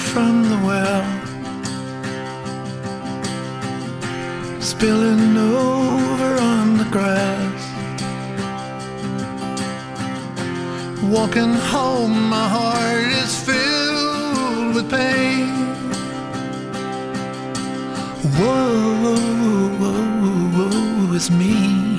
from the well, spilling over on the grass. Walking home, my heart is filled with pain. Whoa, whoa, whoa, it's me.